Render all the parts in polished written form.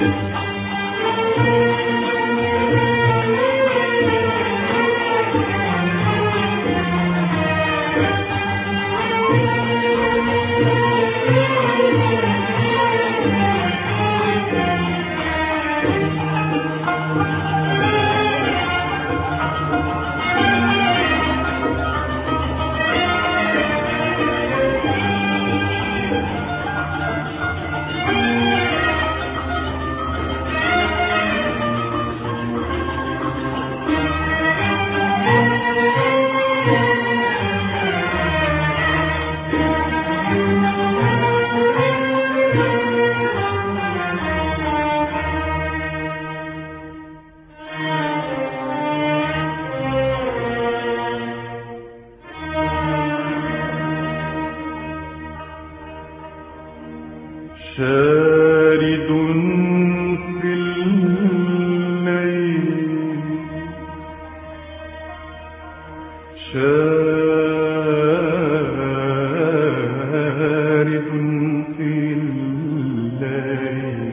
شارد في الليل شارد في الليل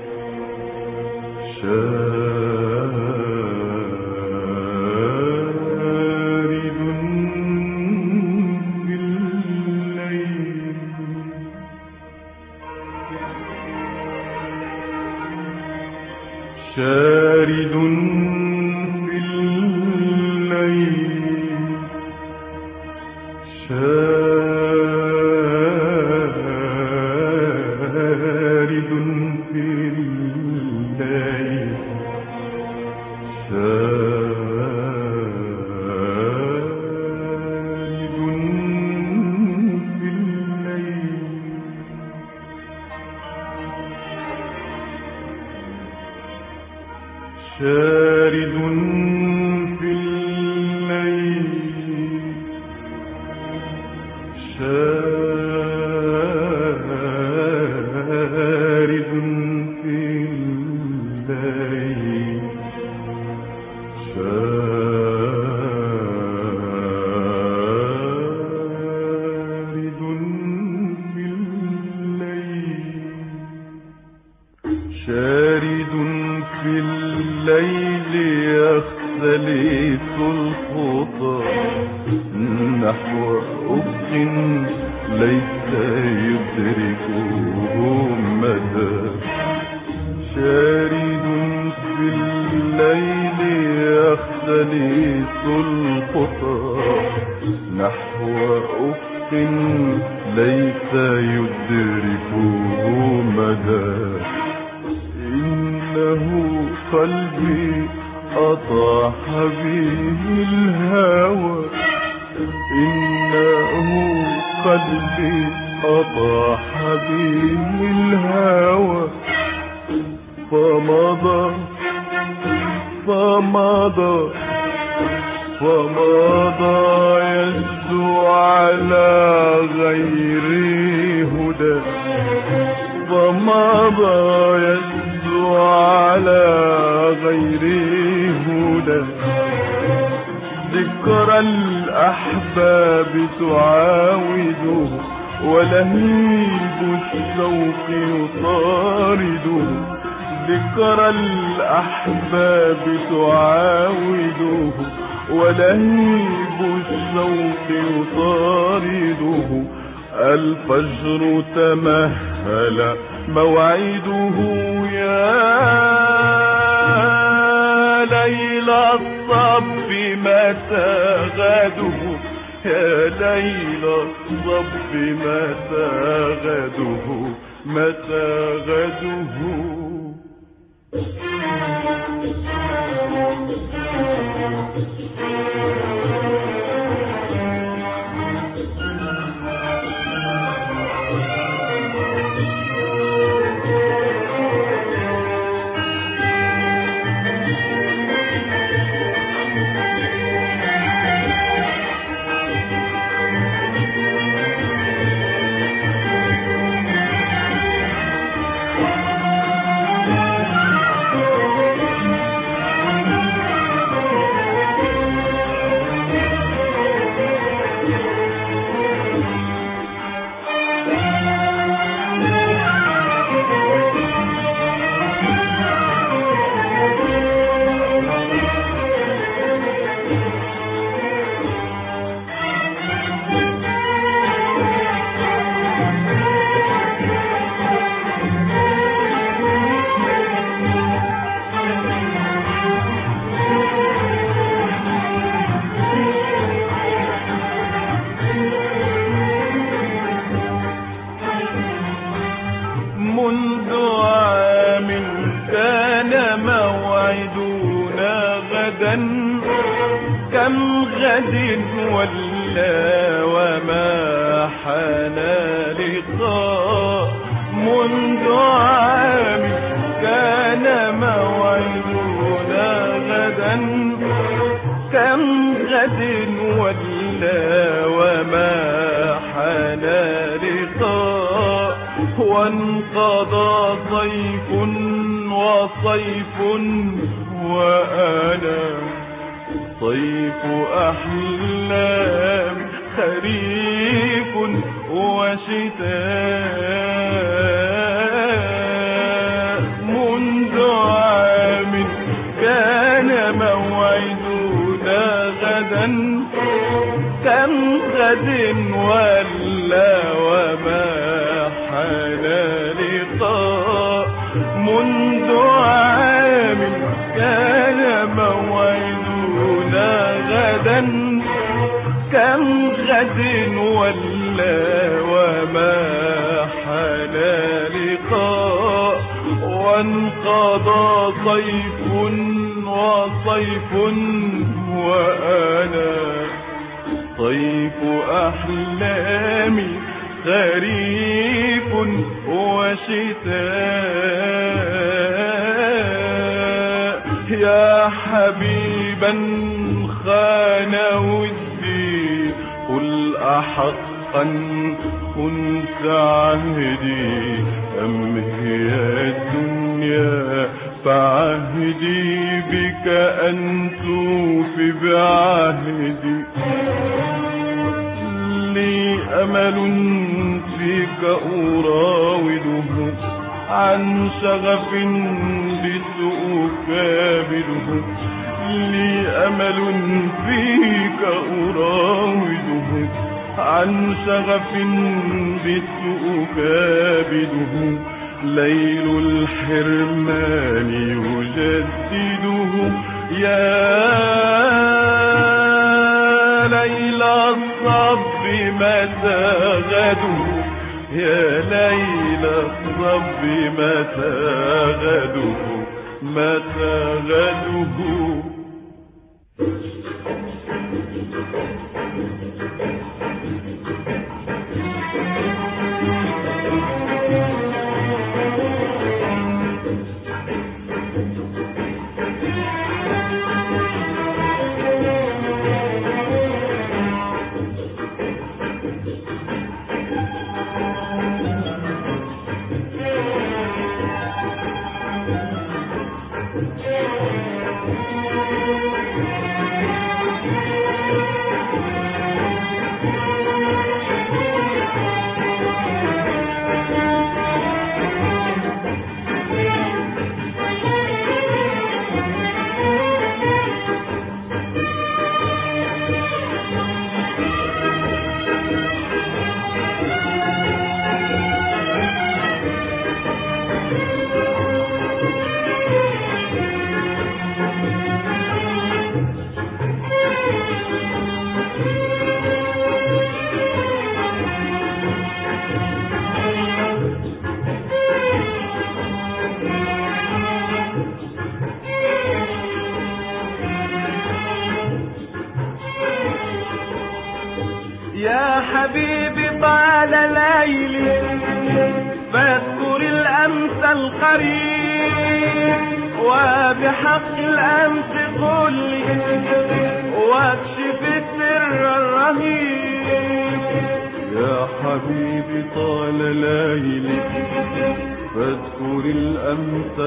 شارد في الليل شارد في الليل شارد في الليل شارد في الليل شارد في الليل شارد في الليل يختلس الخطى نحو أفق ليس يدركه مدى شارد في الليل يختلس الخطى نحو أفق ليس يدركه مدى إنه قلبي أطاح به الهوى إنه قلبي أطاح به الهوى فمضى فمضى فمضى يسدو على غير هدى فمضى يسدو على غير هدى ذكرى الأحباب تعاوده ولهيب الشوق يطارده ذكرى الأحباب تعاوده ولهيب الشوق يطارده الفجر تمهل موعده يا ليل الصب متى غده يا ليل الصب متى غده متى غده كم غد ولا وما حان لقاء منذ عام كان موعدنا غدا كم غد ولا وما حان لقاء وانقضى صيف وصيف وأنا صيف أحلام خريف وشتاء منذ عام كان موعدنا غدا كم غد ولا وما حان لقاء منذ عام كان موعدنا غدا كم غد ولا وما حان لقاء وانقضى صيف وصيف وأنا صيف أحلامي خريف وشتاء يا حبيبا خان ودي قل أحقا كنت عهدي أم هي الدنيا فعهدي بك أن توفي بعهدي لي أمل فيك أراوده عن شغف بسوء كابده لي أمل فيك أراوده عن شغف بسوء كابده ليل الحرمان يجدده يا ليل الصب متى غدو يا ليل الصب متى غدو متى غدو يا حبيبي طال ليلي فاذكر الأمس القريب وبحق الأمس قل لي واكشف السر الرهيب يا حبيبي طال ليلي فاذكر الأمس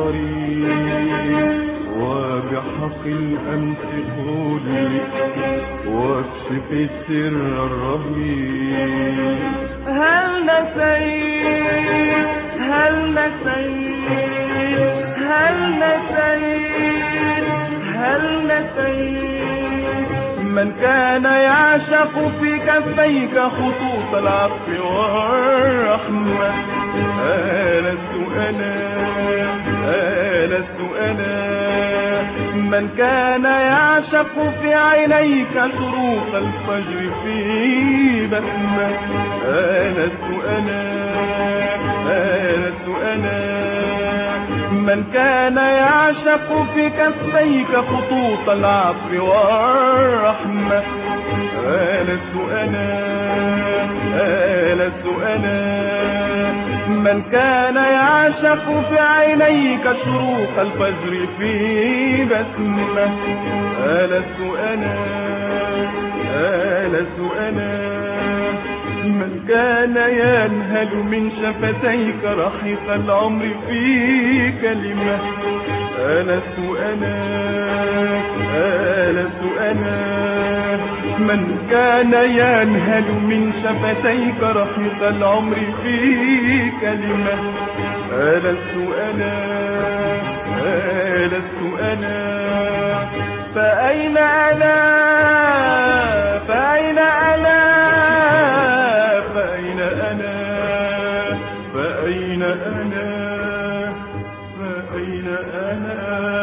القريب وبحق الأمس قل لي واكشف السر الرهيب هل نسيت هل نسيت هل نسيت هل نسيت من كان يعشق في كفيك خطوط العفو والرحمة لست أنا من كان يعشق في عينيك شروق الفجر في بسمة لست أنا من كان يعشق في كفيك خطوط العفو والرحمة. لست أنا من كان يعشق في عينيك شروق الفجر في بسمة. لست أنا من كان ينهل من شفتيك رحيق العمر في كلمة. لست أنا من كان ينهل من شفتيك رحيق العمر في كلمة. لست أنا فأين أنا فأين أنا فأين أنا فأين أنا فأين أنا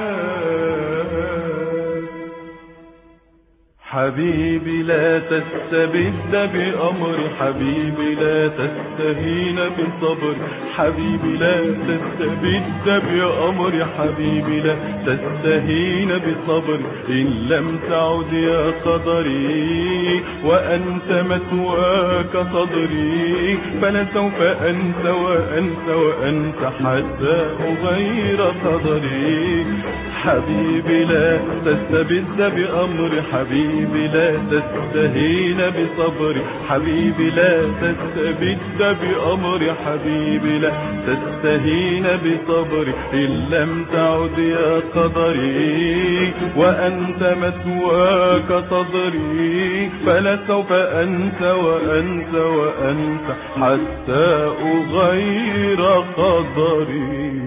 حبيبي لا تستبد بأمر، حبيبي لا تستهين بصبر، حبيبي لا تستبد بأمر، حبيبي لا تستهين بصبر. إن لم تعد يا قدري وأنت مثواك صدري، فلسوف أنت وأنت وأنت حتى أغير قدري. حبيبي لا تستبد بأمر، حبيبي لا تستهين بصبر، حبيبي لا تستبد بأمر، حبيبي لا تستهين بصبر. إن لم تعد يا قدري وأنت مثواك صدري، فلسوف أنت وأنت وأنت حتى أغير قدري.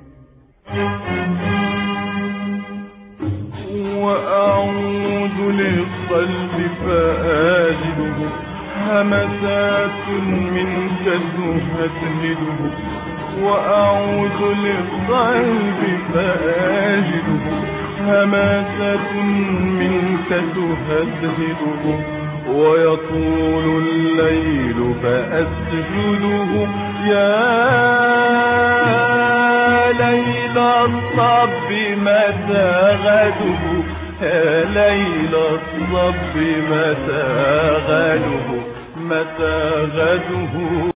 وأعود للقلب فآجده همسات منك تهدهده، وأعود للقلب فآجده همسات منك تهدهده، ويطول الليل فأسجده يا ليل الصب متى غده، يا ليل الصب متى غده، متى غده.